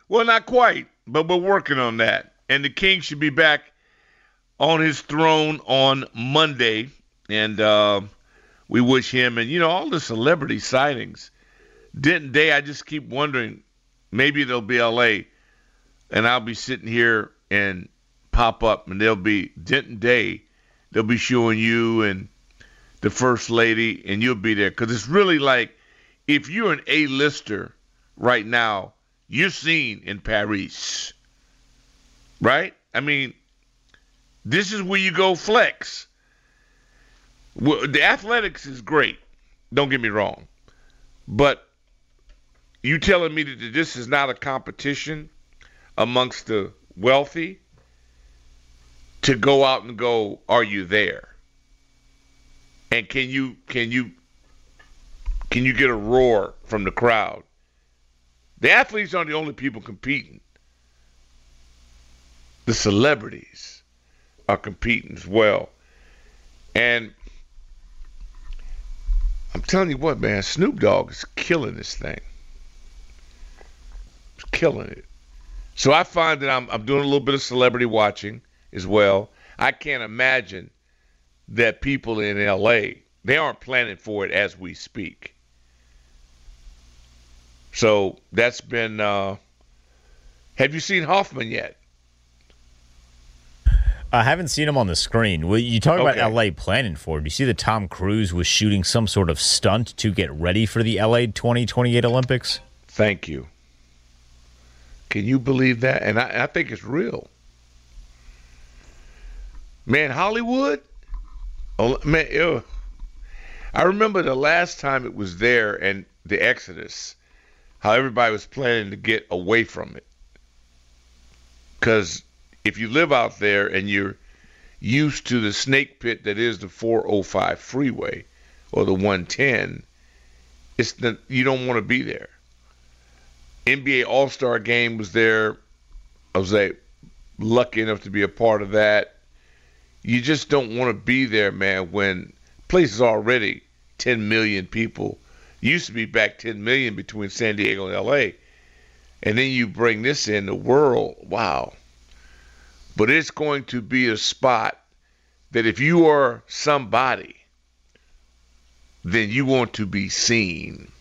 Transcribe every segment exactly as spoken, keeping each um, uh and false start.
Well, not quite, but we're working on that. And the king should be back on his throne on Monday. And uh, we wish him and, you know, all the celebrity sightings. Denton Day, I just keep wondering, maybe they'll be L A, and I'll be sitting here and pop up, and they'll be Denton Day. They'll be showing you and the First Lady, and you'll be there. Because it's really like, if you're an A-lister right now, you're seen in Paris. Right? I mean, this is where you go flex. Well, the athletics is great. Don't get me wrong. But you telling me that this is not a competition amongst the wealthy to go out and go, are you there? And can you can you can you get a roar from the crowd? The athletes aren't the only people competing. The celebrities are competing as well. And I'm telling you what, man, Snoop Dogg is killing this thing. He's killing it. So I find that I'm, I'm doing a little bit of celebrity watching as well. I can't imagine that people in L A, they aren't planning for it as we speak. So that's been, uh, have you seen Hoffman yet? I haven't seen him on the screen. Well, you talk about Okay. L A planning for it. Do you see that Tom Cruise was shooting some sort of stunt to get ready for the L A twenty twenty-eight Olympics? Thank you. Can you believe that? And I, I think it's real. Man, Hollywood? Oh, man, ew. I remember the last time it was there and the Exodus, how everybody was planning to get away from it. Because if you live out there and you're used to the snake pit that is the four oh five freeway or the one ten, it's the, you don't want to be there. N B A All-Star Game was there. I was like, lucky enough to be a part of that. You just don't want to be there, man, when place is already ten million people. Used to be back ten million between San Diego and L A. And then you bring this in, the world, wow. But it's going to be a spot that if you are somebody, then you want to be seen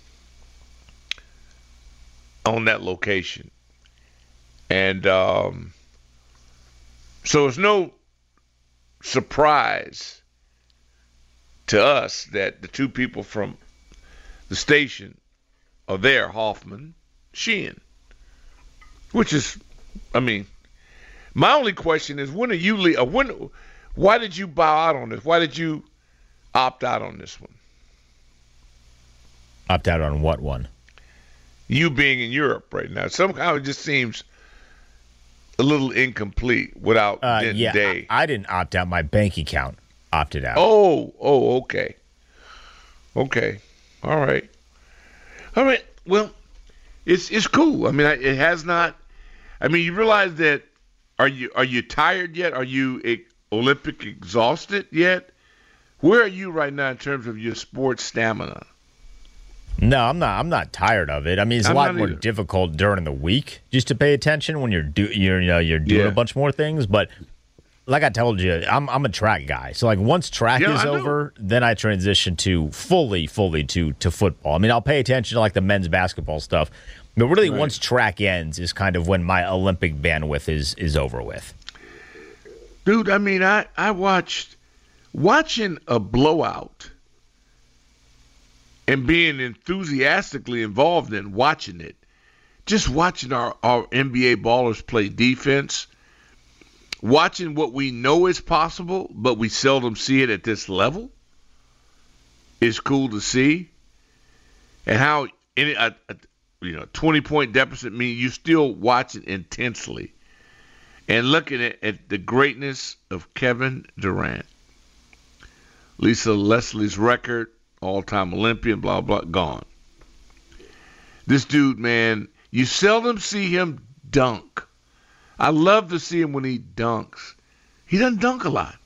on that location. And um, so it's no surprise to us that the two people from the station are there, Hoffman, Sheehan, which is, I mean, my only question is, when are you le- uh, when? Why did you bow out on this? Why did you opt out on this one? Opt out on what one? You being in Europe right now. Somehow it just seems a little incomplete without Uh, Denton yeah, Day. I, I didn't opt out. My bank account opted out. Oh, oh, okay. Okay. All right. All right. Well, it's it's cool. I mean, I- it has not. I mean, you realize that. Are you are you tired yet? Are you e- Olympic exhausted yet? Where are you right now in terms of your sports stamina? No, I'm not. I'm not tired of it. I mean, it's I'm a lot not more either. difficult during the week just to pay attention when you're do you're you know you're doing Yeah. a bunch more things. But like I told you, I'm I'm a track guy. So like once track Yeah, is I know. over, then I transition to fully fully to to football. I mean, I'll pay attention to like the men's basketball stuff, but really Right. once track ends is kind of when my Olympic bandwidth is is over with. Dude, I mean, I, I watched, watching a blowout and being enthusiastically involved in watching it, just watching our, our N B A ballers play defense, watching what we know is possible, but we seldom see it at this level, is cool to see. And how in a, a you know twenty-point deficit means you still watch it intensely. And looking at, at the greatness of Kevin Durant, Lisa Leslie's record, all-time Olympian, blah, blah, gone. This dude, man, you seldom see him dunk. I love to see him when he dunks. He doesn't dunk a lot.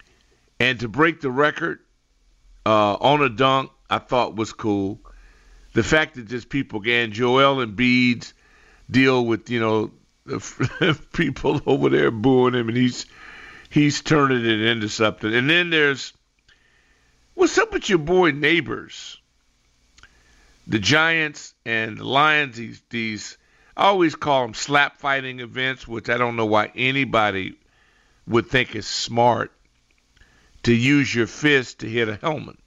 And to break the record uh, on a dunk, I thought was cool. the fact that just people, again, Joel Embiid's deal with, you know, the people over there booing him, and he's he's turning it into something. And then there's, what's up with your boy neighbors? The Giants and the Lions, these, these I always call them slap fighting events, which I don't know why anybody would think is smart to use your fist to hit a helmet.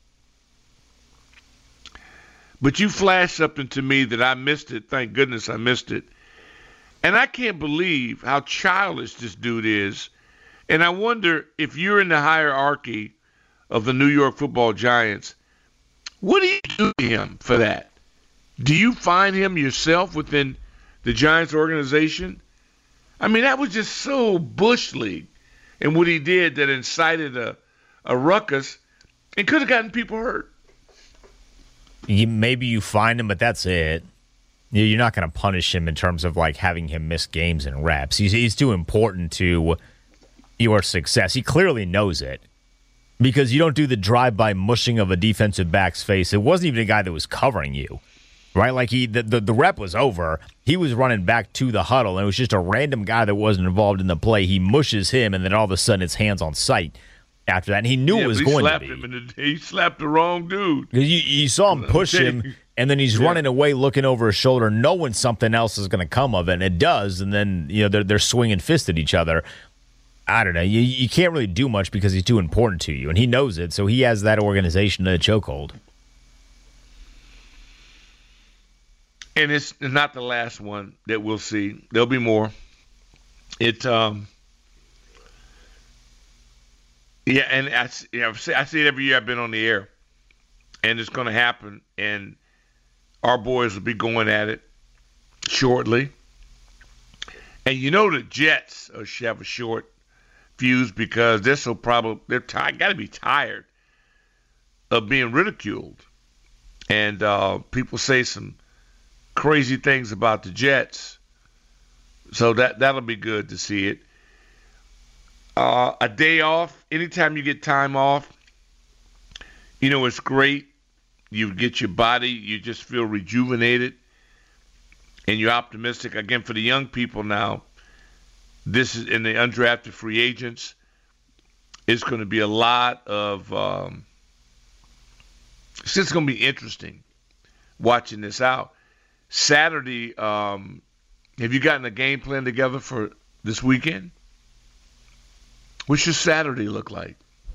But you flashed something to me that I missed it. Thank goodness I missed it. And I can't believe how childish this dude is. And I wonder if you're in the hierarchy of the New York Football Giants, what do you do to him for that? Do you find him yourself within the Giants organization? I mean, that was just so Bush League. And what he did that incited a, a ruckus and could have gotten people hurt. You, maybe you find him, but that's it. You're not going to punish him in terms of like having him miss games and reps. He's, he's too important to your success. He clearly knows it because you don't do the drive-by mushing of a defensive back's face. It wasn't even a guy that was covering you, right? Like he, the, the, the rep was over. He was running back to the huddle, and it was just a random guy that wasn't involved in the play. He mushes him, and then all of a sudden it's hands on sight after that. And he knew yeah, it was going to be. Him in the, he slapped the wrong dude. You, you saw him push him. And then he's yeah. running away, looking over his shoulder, knowing something else is going to come of it, and it does. And then you know they're they're swinging fists at each other. I don't know. You you can't really do much because he's too important to you, and he knows it. So he has that organization in a chokehold. And it's not the last one that we'll see. There'll be more. It um. Yeah, and I, yeah, I see it every year I've been on the air, and it's going to happen, and our boys will be going at it shortly. And you know the Jets should have a short fuse because they're so probably they're tired, got to be tired of being ridiculed. And uh, people say some crazy things about the Jets. So that, that'll be good to see it. Uh, a day off, anytime you get time off, you know, it's great. You get your body, you just feel rejuvenated, and you're optimistic. Again, for the young people now, this is in the undrafted free agents, it's going to be a lot of, um, it's just going to be interesting watching this out. Saturday, um, have you gotten a game plan together for this weekend? What's your Saturday look like?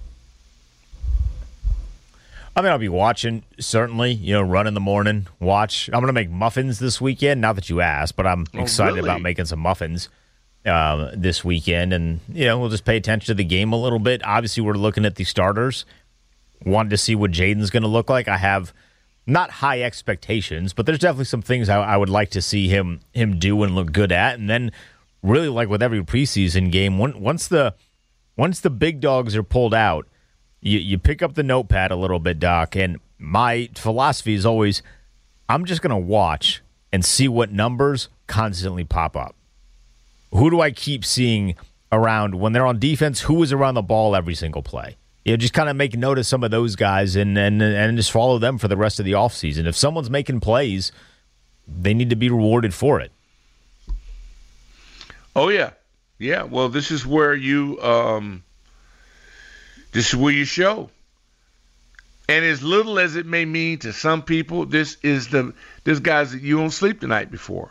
I mean, I'll be watching, certainly, you know, run in the morning, watch. I'm going to make muffins this weekend. Not that you asked, but I'm oh, excited really? about making some muffins uh, this weekend. And, you know, we'll just pay attention to the game a little bit. Obviously, we're looking at the starters. Wanted to see what Jaden's going to look like. I have not high expectations, but there's definitely some things I, I would like to see him him do and look good at. And then, really, like with every preseason game, once the once the big dogs are pulled out, You, you pick up the notepad a little bit, Doc, and my philosophy is always I'm just going to watch and see what numbers constantly pop up. Who do I keep seeing around when they're on defense? Who is around the ball every single play? You know, just kind of make note of some of those guys and, and, and just follow them for the rest of the offseason. If someone's making plays, they need to be rewarded for it. Oh, yeah. Yeah, well, this is where you um, – This is where you show. And as little as it may mean to some people, this is the this guys that you don't sleep the night before.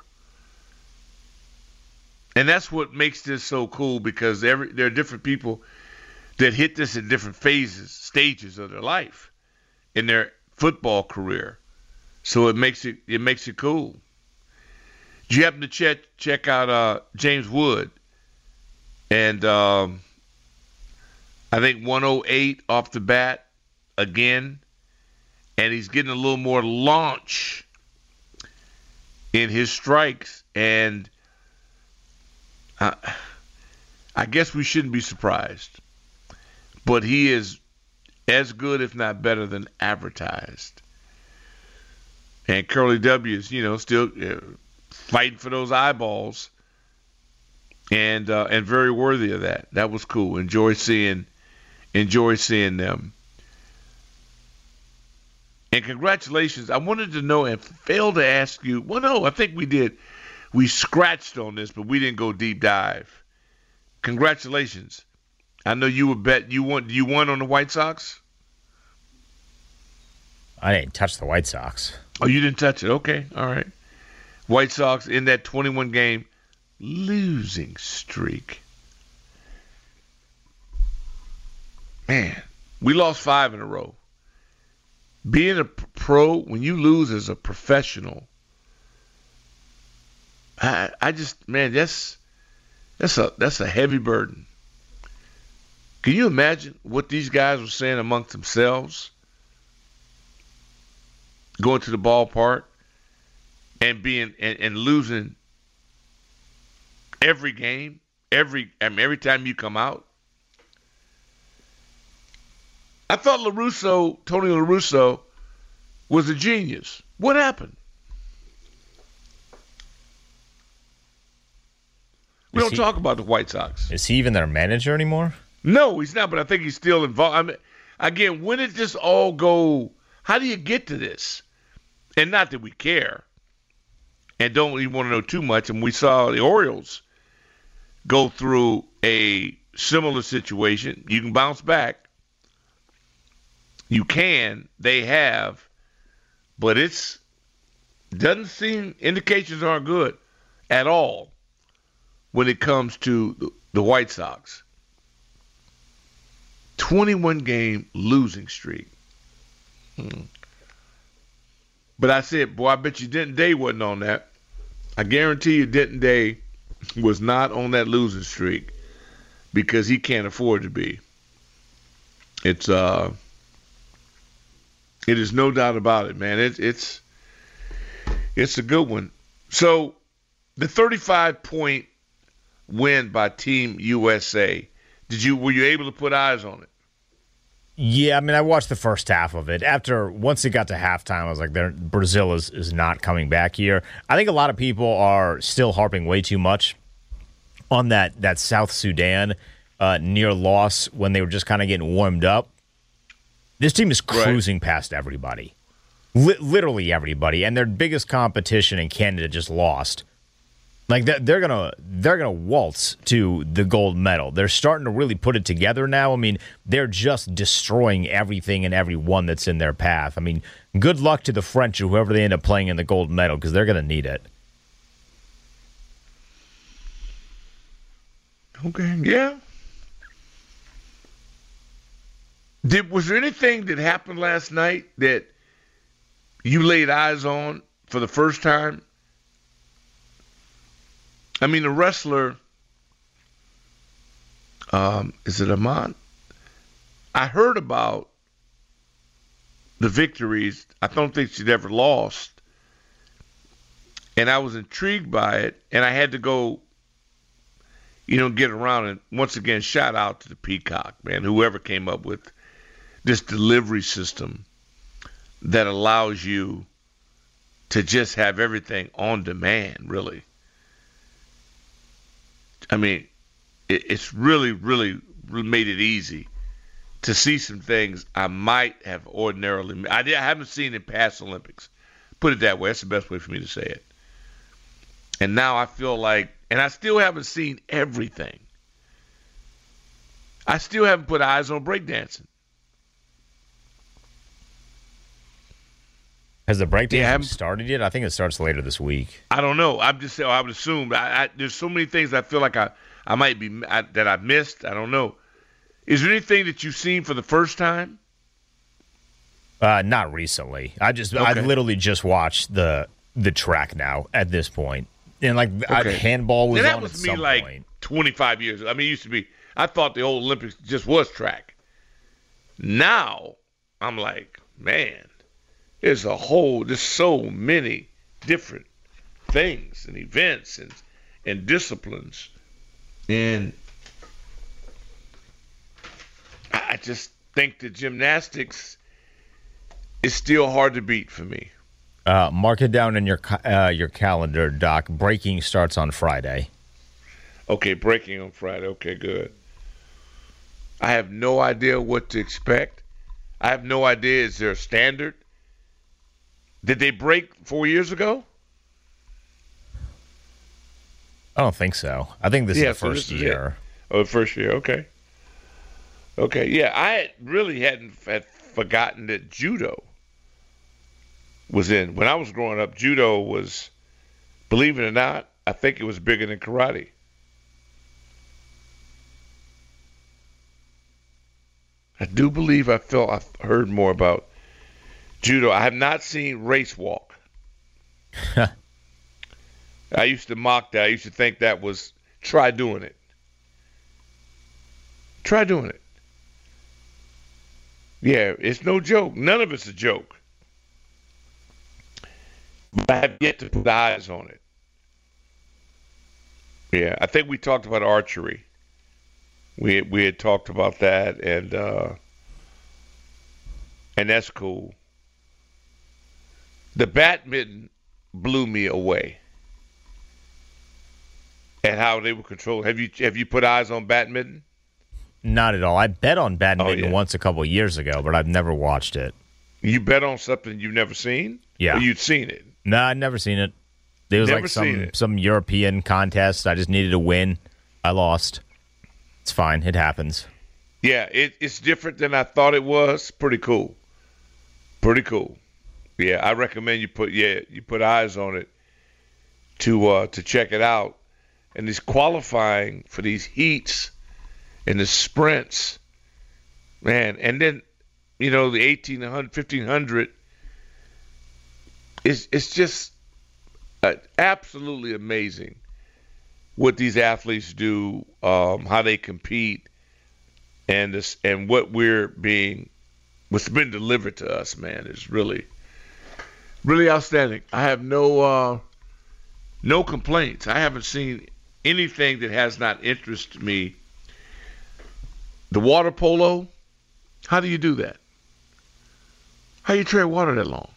And that's what makes this so cool because every there are different people that hit this in different phases, stages of their life in their football career. So it makes it it makes it cool. Did you happen to check check out uh, James Wood and um I think one oh eight off the bat again, and he's getting a little more launch in his strikes, and uh, I guess we shouldn't be surprised, but he is as good, if not better, than advertised. And Curly W is, you know, still uh, fighting for those eyeballs, and uh, and very worthy of that. That was cool. Enjoy seeing. Enjoy seeing them. And congratulations. I wanted to know and failed to ask you. Well, no, I think we did. We scratched on this, but we didn't go deep dive. Congratulations. I know you would bet you won. You won on the White Sox? I didn't touch the White Sox. Oh, you didn't touch it. Okay, all right. White Sox in that twenty-one game losing streak. Man, we lost five in a row. Being a pro, when you lose as a professional, I, I just, man, that's that's a that's a heavy burden. Can you imagine what these guys were saying amongst themselves? Going to the ballpark and being and, and losing every game, every I mean, every time you come out. I thought LaRusso, Tony LaRusso, was a genius. What happened? We Is don't he, talk about the White Sox. Is he even their manager anymore? No, he's not, but I think he's still involved. I mean, again, when did this all go? How do you get to this? And not that we care and don't even want to know too much. And we saw the Orioles go through a similar situation. You can bounce back. You can. They have. But it's doesn't seem indications aren't good at all when it comes to the White Sox. twenty-one game losing streak. Hmm. But I said, boy, I bet you Denton Day wasn't on that. I guarantee you Denton Day was not on that losing streak because he can't afford to be. It's uh, it is no doubt about it, man. It's it's it's a good one. So the thirty-five point win by Team U S A. Did you were you able to put eyes on it? Yeah, I mean, I watched the first half of it. After once it got to halftime, I was like, there, Brazil is, is not coming back here. I think a lot of people are still harping way too much on that, that South Sudan uh, near loss when they were just kind of getting warmed up. This team is cruising right past everybody, Li- literally everybody, and their biggest competition in Canada just lost. Like they're, they're gonna they're gonna waltz to the gold medal. They're starting to really put it together now. I mean, they're just destroying everything and everyone that's in their path. I mean, good luck to the French or whoever they end up playing in the gold medal because they're gonna need it. Okay, yeah. Did was there anything that happened last night that you laid eyes on for the first time? I mean, the wrestler, um, is it Amon? I heard about the victories. I don't think she'd ever lost. And I was intrigued by it. And I had to go, you know, get around. And once again, shout out to the Peacock, man, whoever came up with this delivery system that allows you to just have everything on demand, really. I mean, it, it's really, really made it easy to see some things I might have ordinarily. I, did, I haven't seen in past Olympics. Put it that way. That's the best way for me to say it. And now I feel like, and I still haven't seen everything. I still haven't put eyes on breakdancing. Has the breakdance yeah, started yet? I think it starts later this week. I don't know. I'm just saying. I would assume. I, I, there's so many things I feel like I, I might be I, that I missed. I don't know. Is there anything that you've seen for the first time? Uh, not recently. I just okay. I literally just watched the the track now at this point, and like okay. I, handball was and that on was at me some like point. twenty-five years. I mean, it used to be. I thought the old Olympics just was track. Now I'm like, man. There's a whole, there's so many different things and events and and disciplines. And I just think that gymnastics is still hard to beat for me. Uh, mark it down in your uh, your calendar, Doc. Breaking starts on Friday. Okay, breaking on Friday. Okay, good. I have no idea what to expect. I have no idea. Is there a standard? Did they break four years ago? I don't think so. I think this Yeah, is the so first this is year. Oh, the first year. Okay. Okay. Yeah, I really hadn't had forgotten that judo was in. When I was growing up, judo was, believe it or not, I think it was bigger than karate. I do believe I felt I heard more about judo. I have not seen race walk. I used to mock that. I used to think that was, try doing it. Try doing it. Yeah, it's no joke. None of it's a joke. But I have yet to put eyes on it. Yeah, I think we talked about archery. We had, we had talked about that, and uh, and that's cool. The badminton blew me away, and how they were controlled. Have you have you put eyes on badminton? Not at all. I bet on badminton Oh, yeah. once a couple of years ago, but I've never watched it. You bet on something you've never seen? Yeah. Or you'd seen it? No, I'd never seen it. It was Never like seen some it. some European contest. I just needed to win. I lost. It's fine. It happens. Yeah, it, it's different than I thought it was. Pretty cool. Pretty cool. Yeah, I recommend you put yeah you put eyes on it to uh, to check it out. And this qualifying for these heats and the sprints, man. And then you know the eighteen hundred, fifteen hundred. It's it's just uh, absolutely amazing what these athletes do, um, how they compete, and this and what we're being, what's been delivered to us, man, is really, really outstanding. I have no, uh, no complaints. I haven't seen anything that has not interested me. The water polo, how do you do that? How you tread water that long?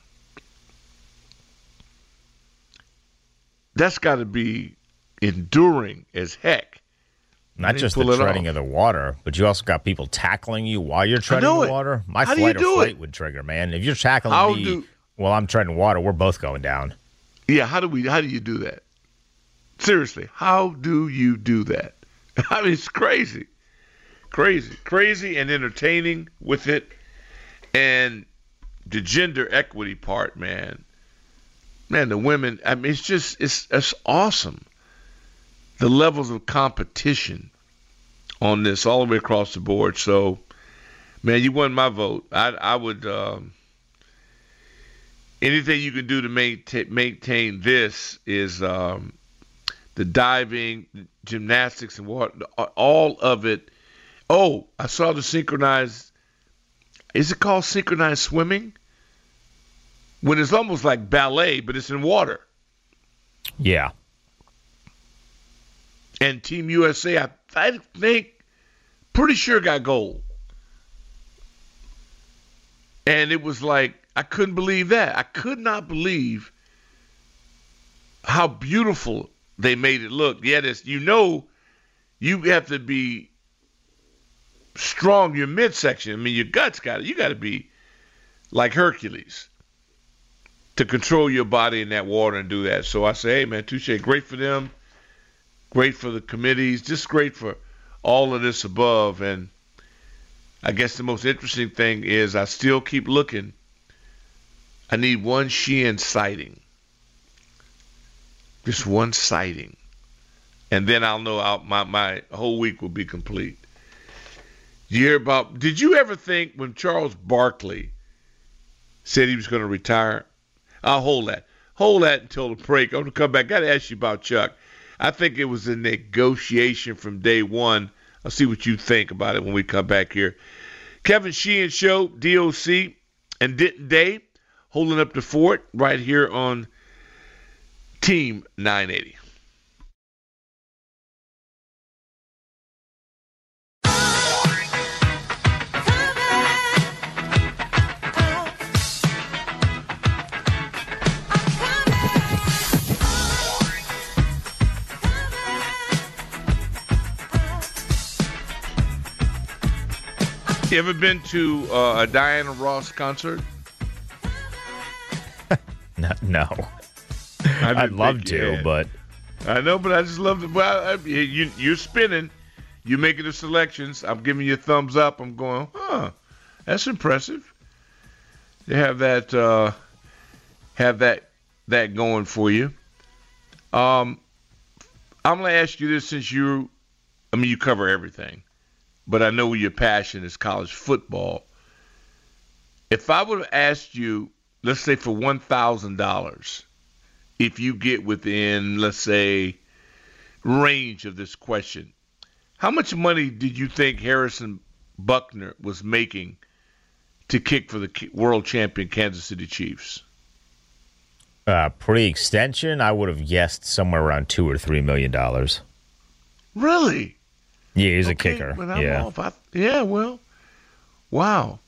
That's got to be enduring as heck. Not They just pull the it treading off. of the water, but you also got people tackling you while you're treading know the it. water. My How do you flight or do flight it? would trigger, man. If you're tackling How me do- while I'm treading water, we're both going down. Yeah, how do we? How do you do that? Seriously, how do you do that? I mean, it's crazy, crazy, crazy, and entertaining with it, and the gender equity part, man. Man, the women. I mean, it's just it's it's awesome. The levels of competition on this all the way across the board. So, man, you won my vote. I I would. Um, Anything you can do to maintain, maintain this is um, the diving, gymnastics, and what all of it. Oh, I saw the synchronized. Is it called synchronized swimming? When it's almost like ballet, but it's in water. Yeah. And Team U S A, I, I think, pretty sure got gold. And it was like, I couldn't believe that. I could not believe how beautiful they made it look. Yeah, this, you know, you have to be strong, your midsection. I mean, your guts got it. You got to be like Hercules to control your body in that water and do that. So I say, hey, man, touche, great for them, great for the committees, just great for all of this above. And I guess the most interesting thing is I still keep looking. I need one Sheehan sighting. Just one sighting. And then I'll know I'll, my, my whole week will be complete. You hear about, did you ever think when Charles Barkley said he was going to retire? I'll hold that. Hold that until the break. I'm going to come back. Got to ask you about Chuck. I think it was a negotiation from day one. I'll see what you think about it when we come back here. Kevin Sheehan Show, D O C, and Denton Day. Holding up the fort right here on Team nine eighty. You ever been to uh, a Diana Ross concert? no. no. I'd love to, but I know, but I just love it. Well, I, you, you're spinning. You're making the selections. I'm giving you a thumbs up. I'm going, huh? That's impressive. They have that, uh, have that, that going for you. Um, I'm going to ask you this since you, I mean, you cover everything, but I know your passion is college football. If I would have asked you, let's say for one thousand dollars, if you get within, let's say, range of this question, how much money did you think Harrison Buckner was making to kick for the world champion Kansas City Chiefs? Uh, pre-extension, I would have guessed somewhere around two or three million dollars. Really? Yeah, he's okay, a kicker. But I'm yeah. Off. I, yeah. Well, wow.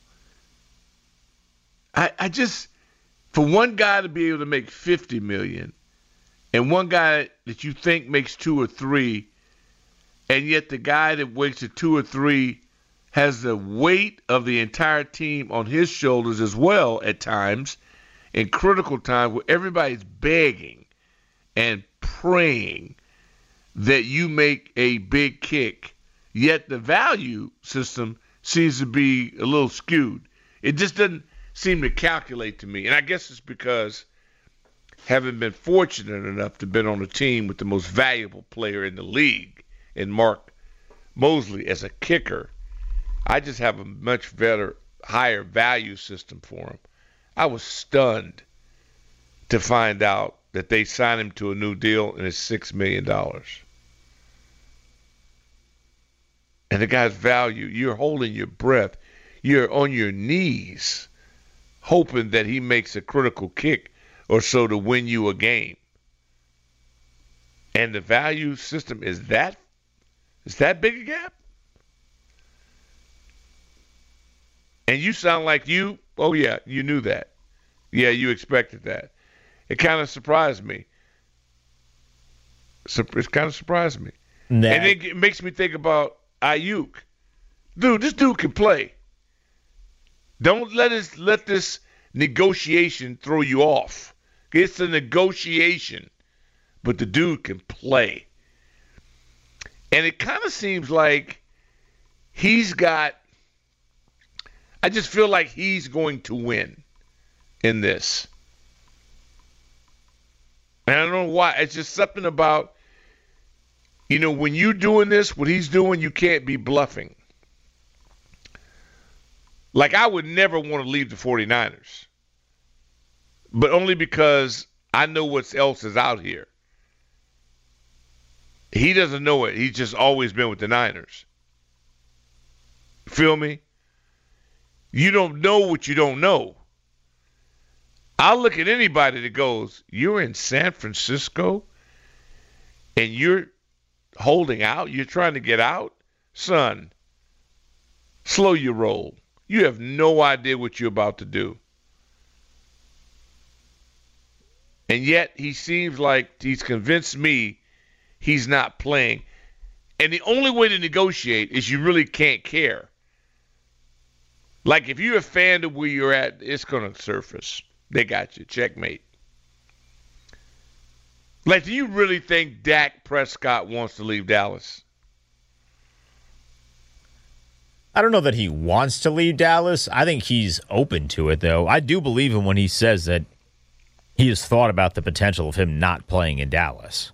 I I just for one guy to be able to make fifty million, and one guy that you think makes two or three, and yet the guy that makes a two or three has the weight of the entire team on his shoulders as well at times, in critical times where everybody's begging and praying that you make a big kick, yet the value system seems to be a little skewed. It just doesn't seem to calculate to me. And I guess it's because having been fortunate enough to have been on a team with the most valuable player in the league, in Mark Mosley as a kicker, I just have a much better, higher value system for him. I was stunned to find out that they signed him to a new deal and it's six million dollars. And the guy's value, you're holding your breath. You're on your knees hoping that he makes a critical kick or so to win you a game. And the value system is that, is that big a gap? And you sound like you, oh yeah, you knew that. Yeah, you expected that. It kind of surprised me. It kind of surprised me. Nah. And it makes me think about Ayuk. Dude, this dude can play. Don't let us let this negotiation throw you off. It's a negotiation, but the dude can play. And it kind of seems like he's got, I just feel like he's going to win in this. And I don't know why. It's just something about, you know, when you're doing this, what he's doing, you can't be bluffing. Like, I would never want to leave the 49ers. But only because I know what else is out here. He doesn't know it. He's just always been with the Niners. Feel me? You don't know what you don't know. I'll look at anybody that goes, you're in San Francisco and you're holding out, you're trying to get out? Son, slow your roll. You have no idea what you're about to do. And yet he seems like he's convinced me he's not playing. And the only way to negotiate is you really can't care. Like, if you're a fan of where you're at, it's going to surface. They got you. Checkmate. Like, do you really think Dak Prescott wants to leave Dallas? I don't know that he wants to leave Dallas. I think he's open to it, though. I do believe him when he says that he has thought about the potential of him not playing in Dallas.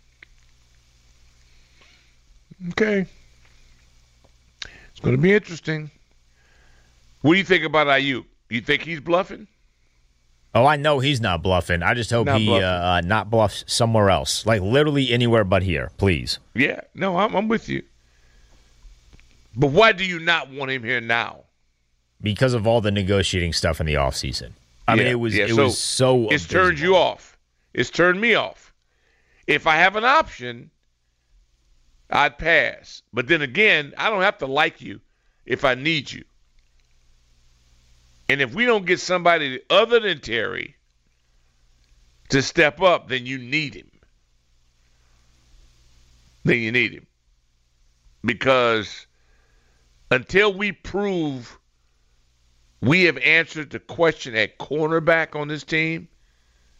Okay. It's going to be interesting. What do you think about Ayuk? You think he's bluffing? Oh, I know he's not bluffing. I just hope not he uh, not bluffs somewhere else. Like, literally anywhere but here, please. Yeah. No, I'm, I'm with you. But why do you not want him here now? Because of all the negotiating stuff in the offseason. I yeah, mean, it was yeah. it so was so It's abysmal. Turned you off. It's turned me off. If I have an option, I'd pass. But then again, I don't have to like you if I need you. And if we don't get somebody other than Terry to step up, then you need him. Then you need him. Because until we prove we have answered the question at cornerback on this team,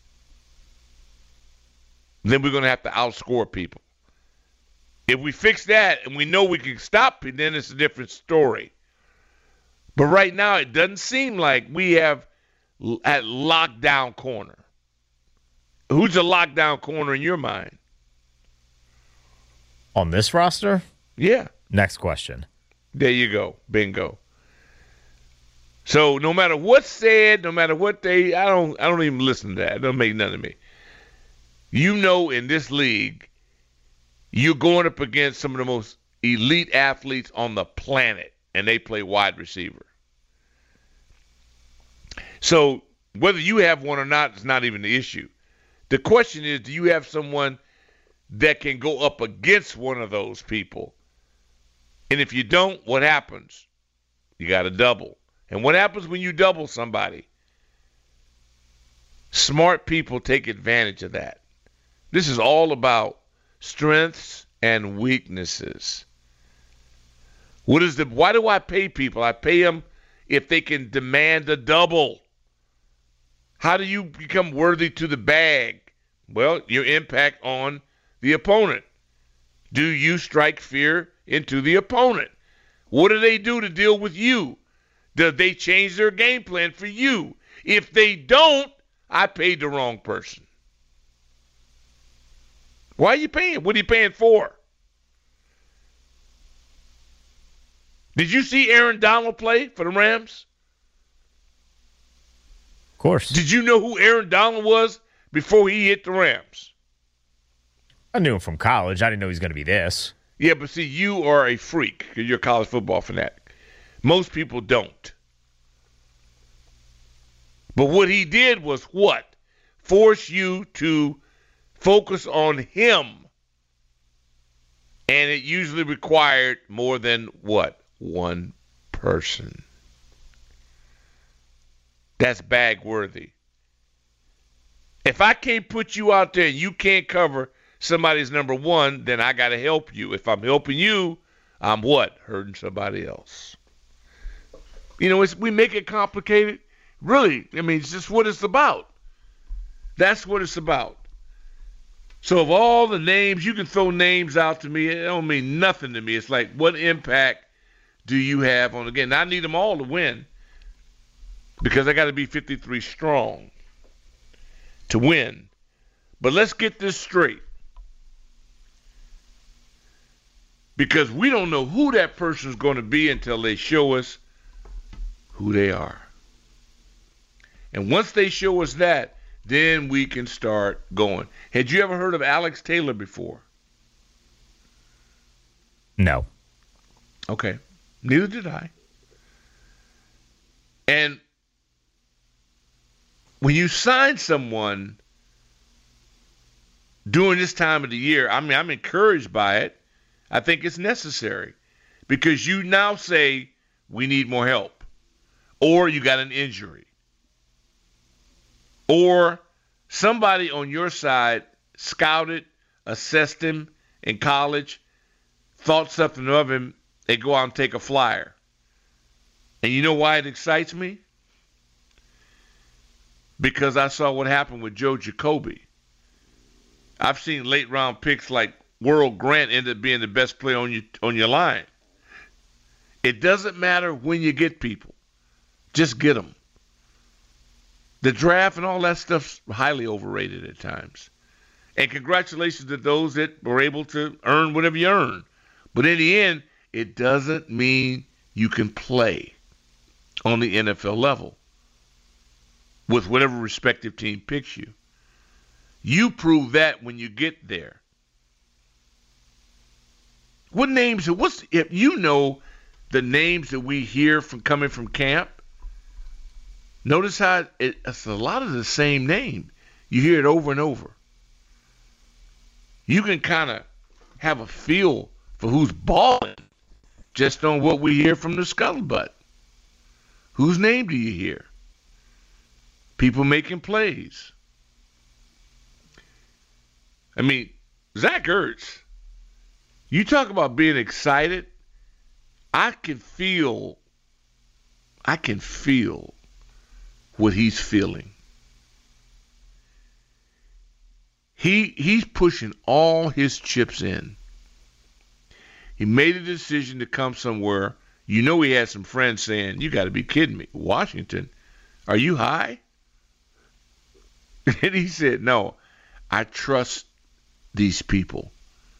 then we're going to have to outscore people. If we fix that and we know we can stop it, then it's a different story. But right now, it doesn't seem like we have at lockdown corner. Who's a lockdown corner in your mind? On this roster? Yeah. Next question. There you go. Bingo. So no matter what's said, no matter what they, I don't, I don't even listen to that. It doesn't make none of me. You know, in this league, you're going up against some of the most elite athletes on the planet, and they play wide receiver. So whether you have one or not is not even the issue. The question is, do you have someone that can go up against one of those people? And if you don't, what happens? You got to double. And what happens when you double somebody? Smart people take advantage of that. This is all about strengths and weaknesses. What is the? Why do I pay people? I pay them if they can demand a double. How do you become worthy to the bag? Well, your impact on the opponent. Do you strike fear into the opponent? What do they do to deal with you? Do they change their game plan for you? If they don't, I paid the wrong person. Why are you paying? What are you paying for? Did you see Aaron Donald play for the Rams? Of course. Did you know who Aaron Donald was before he hit the Rams? I knew him from college. I didn't know he was going to be this. Yeah, but see, you are a freak because you're a college football fanatic. Most people don't. But what he did was what? Force you to focus on him. And it usually required more than what? One person. That's bag worthy. If I can't put you out there and you can't cover somebody's number one, then I got to help you. If I'm helping you, I'm what? Hurting somebody else. You know, it's, we make it complicated. Really, I mean, it's just what it's about. That's what it's about. So of all the names, you can throw names out to me. It don't mean nothing to me. It's like, what impact do you have on the game? Now, I need them all to win because I got to be fifty-three strong to win. But let's get this straight. Because we don't know who that person is going to be until they show us who they are. And once they show us that, then we can start going. Had you ever heard of Alex Taylor before? No. Okay. Neither did I. And when you sign someone during this time of the year, I mean, I'm encouraged by it. I think it's necessary because you now say, we need more help, or you got an injury, or somebody on your side scouted, assessed him in college, thought something of him, they go out and take a flyer. And you know why it excites me? Because I saw what happened with Joe Jacoby. I've seen late round picks like Worrell Grant end up being the best player on your on your line. It doesn't matter when you get people. Just get them. The draft and all that stuff's highly overrated at times. And congratulations to those that were able to earn whatever you earn. But in the end, it doesn't mean you can play on the N F L level with whatever respective team picks you. You prove that when you get there. What names, what's, if you know the names that we hear from coming from camp, notice how it, it's a lot of the same name. You hear it over and over. You can kind of have a feel for who's balling just on what we hear from the scuttlebutt. Whose name do you hear? People making plays. I mean, Zach Ertz, you talk about being excited. I can feel, I can feel what he's feeling. He he's pushing all his chips in. He made a decision to come somewhere. You know he had some friends saying, "You got to be kidding me. Washington, are you high?" And he said, "No, I trust these people."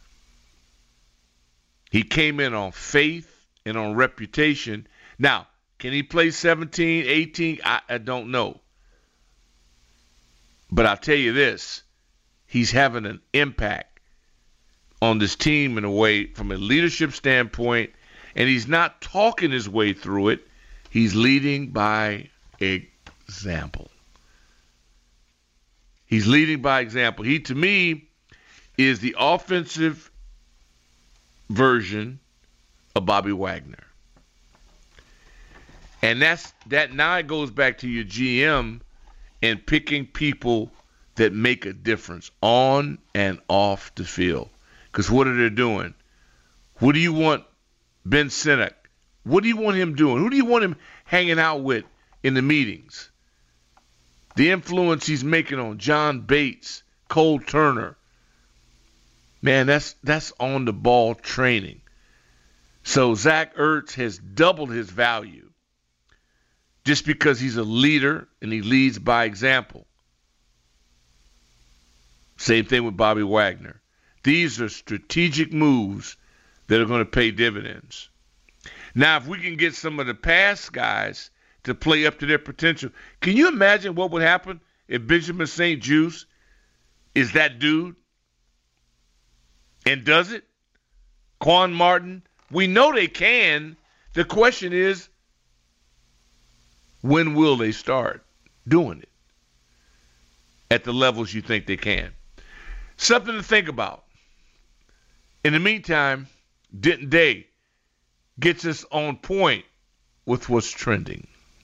He came in on faith and on reputation. Now, can he play seventeen, eighteen? I, I don't know. But I'll tell you this. He's having an impact on this team in a way from a leadership standpoint, and he's not talking his way through it. He's leading by example. He's leading by example. He, to me, is the offensive version of Bobby Wagner. And that's that. Now it goes back to your G M and picking people that make a difference on and off the field. Because what are they doing? What do you want Ben Sinek? What do you want him doing? Who do you want him hanging out with in the meetings? The influence he's making on John Bates, Cole Turner. Man, that's that's on the ball training. So Zach Ertz has doubled his value just because he's a leader and he leads by example. Same thing with Bobby Wagner. These are strategic moves that are going to pay dividends. Now, if we can get some of the past guys to play up to their potential, can you imagine what would happen if Benjamin Saint-Juste is that dude and does it? Quan Martin, we know they can. The question is, when will they start doing it at the levels you think they can? Something to think about. In the meantime, Denton Day gets us on point with what's trending.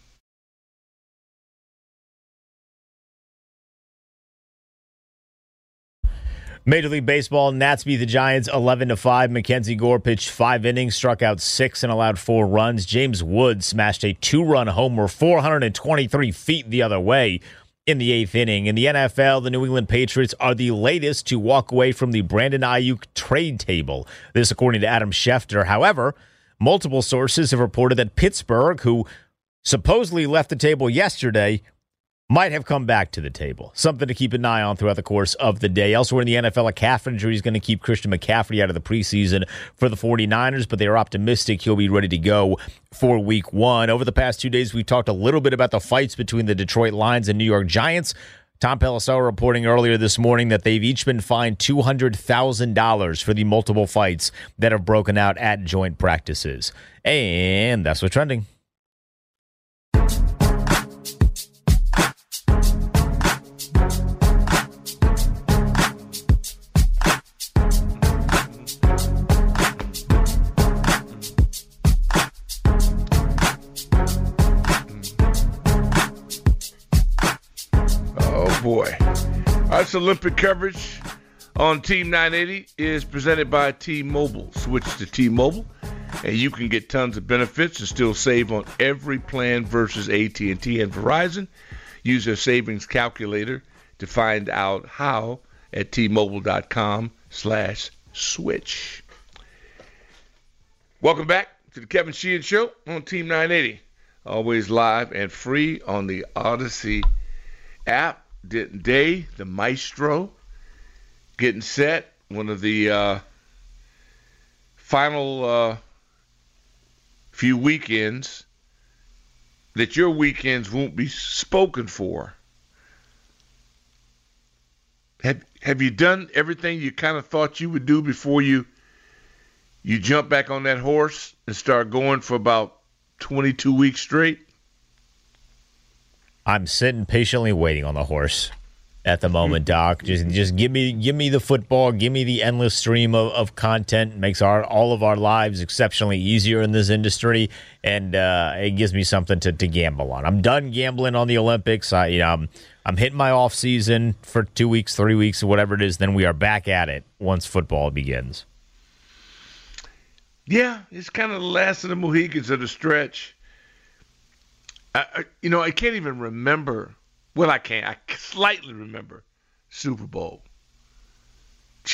Major League Baseball, Nats beat the Giants eleven to five. Mackenzie Gore pitched five innings, struck out six, and allowed four runs. James Wood smashed a two-run homer four hundred twenty-three feet the other way in the eighth inning. In the N F L, the New England Patriots are the latest to walk away from the Brandon Ayuk trade table. This according to Adam Schefter. However, multiple sources have reported that Pittsburgh, who supposedly left the table yesterday, might have come back to the table. Something to keep an eye on throughout the course of the day. Elsewhere in the N F L, a calf injury is going to keep Christian McCaffrey out of the preseason for the 49ers, but they are optimistic he'll be ready to go for week one. Over the past two days, we've talked a little bit about the fights between the Detroit Lions and New York Giants. Tom Pelissero reporting earlier this morning that they've each been fined two hundred thousand dollars for the multiple fights that have broken out at joint practices. And that's what's trending. Boy. Our Olympic coverage on Team nine eighty is presented by T-Mobile. Switch to T-Mobile, and you can get tons of benefits and still save on every plan versus A T and T and Verizon. Use their savings calculator to find out how at T-Mobile.com slash switch. Welcome back to the Kevin Sheehan Show on Team nine eighty. Always live and free on the Odyssey app. Denton Day, the maestro, getting set. One of the uh, final uh, few weekends that your weekends won't be spoken for. Have Have you done everything you kind of thought you would do before you you jump back on that horse and start going for about twenty-two weeks straight? I'm sitting patiently waiting on the horse at the moment, Doc. Just just give me give me the football, give me the endless stream of, of content. It makes our all of our lives exceptionally easier in this industry, and uh, it gives me something to, to gamble on. I'm done gambling on the Olympics. I you know I'm I'm hitting my off season for two weeks, three weeks, or whatever it is. Then we are back at it once football begins. Yeah, it's kind of the last of the Mohicans of the stretch. I, you know, I can't even remember. Well, I can't. I slightly remember Super Bowl.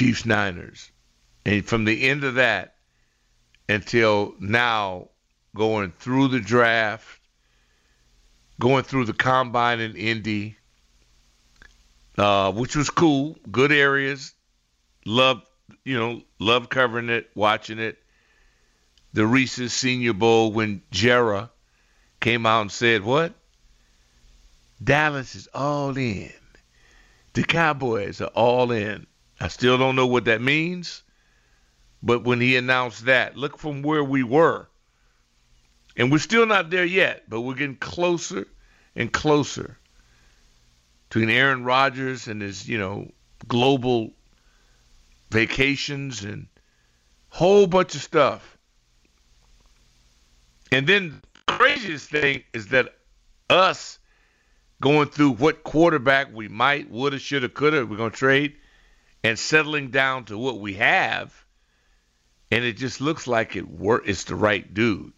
Chiefs Niners. And from the end of that until now, going through the draft, going through the combine in Indy, uh, which was cool, good areas, love, you know, love covering it, watching it. The Reese's Senior Bowl when Jera came out and said, what? Dallas is all in. The Cowboys are all in. I still don't know what that means, but when he announced that, look from where we were. And we're still not there yet, but we're getting closer and closer between Aaron Rodgers and his, you know, global vacations and whole bunch of stuff. And then the craziest thing is that us going through what quarterback we might, woulda, shoulda, coulda, we're going to trade, and settling down to what we have, and it just looks like it wor- it's the right dude.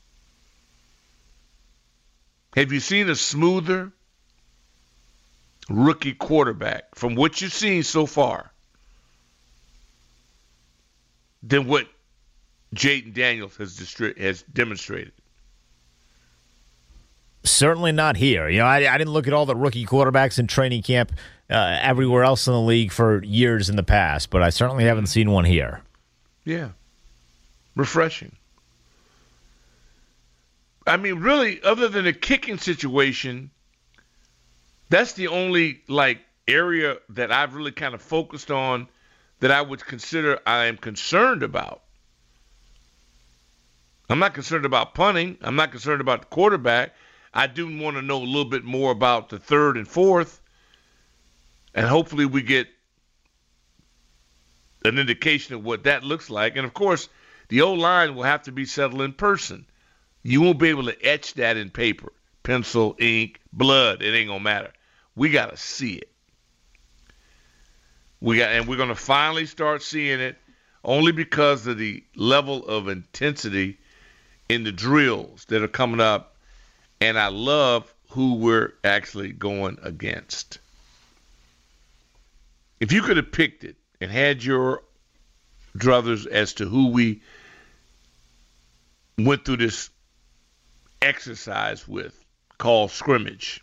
Have you seen a smoother rookie quarterback from what you've seen so far than what Jayden Daniels has, distri- has demonstrated? Certainly not here. You know, I, I didn't look at all the rookie quarterbacks in training camp uh, everywhere else in the league for years in the past, but I certainly haven't seen one here. Yeah. Refreshing. I mean, really, other than a kicking situation, that's the only, like, area that I've really kind of focused on that I would consider I am concerned about. I'm not concerned about punting. I'm not concerned about the quarterback. I do want to know a little bit more about the third and fourth, and hopefully we get an indication of what that looks like. And, of course, the O-line will have to be settled in person. You won't be able to etch that in paper, pencil, ink, blood. It ain't going to matter. We got to see it. We got, and we're going to finally start seeing it only because of the level of intensity in the drills that are coming up. And I love who we're actually going against. If you could have picked it and had your druthers as to who we went through this exercise with, called scrimmage,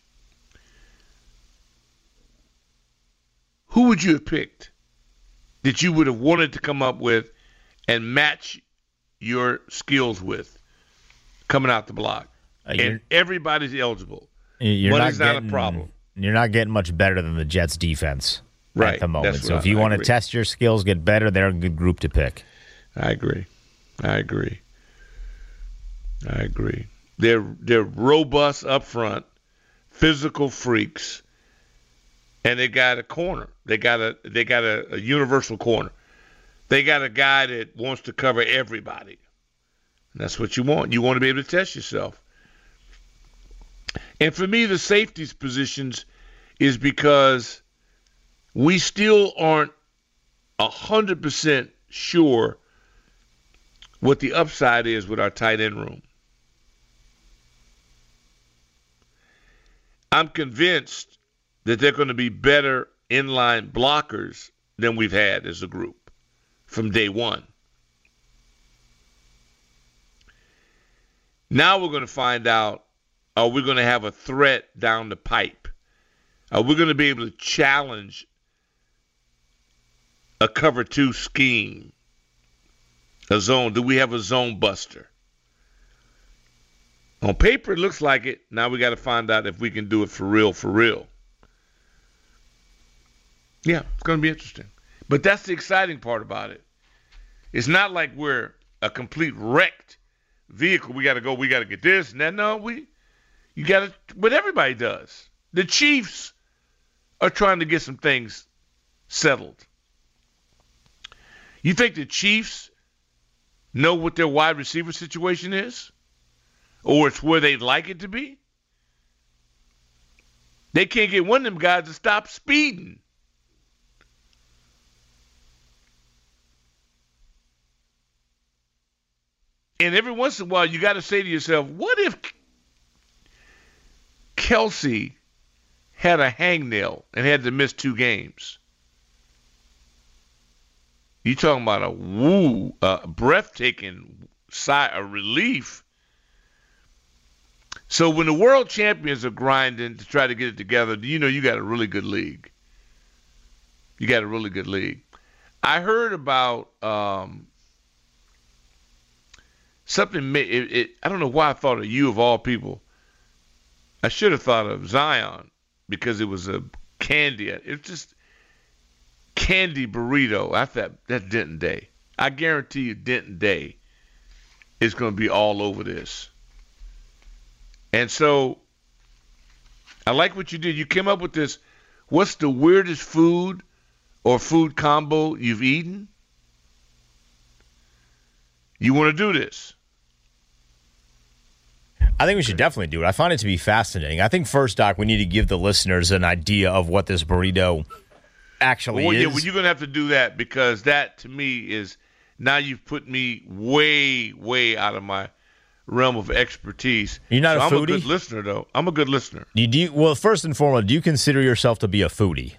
who would you have picked that you would have wanted to come up with and match your skills with coming out the block? Uh, and everybody's eligible. You're Money's not, not getting, a problem. You're not getting much better than the Jets defense right, at the moment. So if I, you I want agree. to test your skills, get better, they're a good group to pick. I agree. I agree. I agree. They're they're robust up front, physical freaks, and they got a corner. They got a they got a, a universal corner. They got a guy that wants to cover everybody. And that's what you want. You want to be able to test yourself. And for me, the safeties positions is because we still aren't one hundred percent sure what the upside is with our tight end room. I'm convinced that they're going to be better inline blockers than we've had as a group from day one. Now we're going to find out, are we going to have a threat down the pipe? Are we going to be able to challenge a cover two scheme, a zone? Do we have a zone buster? On paper, it looks like it. Now we got to find out if we can do it for real, for real. Yeah, it's going to be interesting. But that's the exciting part about it. It's not like we're a complete wrecked vehicle. We got to go, we got to get this and that. No, we, you got to, but everybody does. The Chiefs are trying to get some things settled. You think the Chiefs know what their wide receiver situation is? Or it's where they'd like it to be? They can't get one of them guys to stop speeding. And every once in a while, you got to say to yourself, what if Kelsey had a hangnail and had to miss two games? You talking about a woo, a breathtaking sigh of relief. So when the world champions are grinding to try to get it together, you know you got a really good league. You got a really good league. I heard about um, something. It, it, I don't know why I thought of you of all people. I should have thought of Zion because it was a candy. It's just candy burrito. I thought that Denton Day. I guarantee you, Denton Day is going to be all over this. And so, I like what you did. You came up with this. What's the weirdest food or food combo you've eaten? You want to do this? I think we should definitely do it. I find it to be fascinating. I think first, Doc, we need to give the listeners an idea of what this burrito actually well, is. Yeah, well, you're going to have to do that because that, to me, is now you've put me way, way out of my realm of expertise. You're not so a I'm foodie? I'm a good listener, though. I'm a good listener. You do well. First and foremost, do you consider yourself to be a foodie?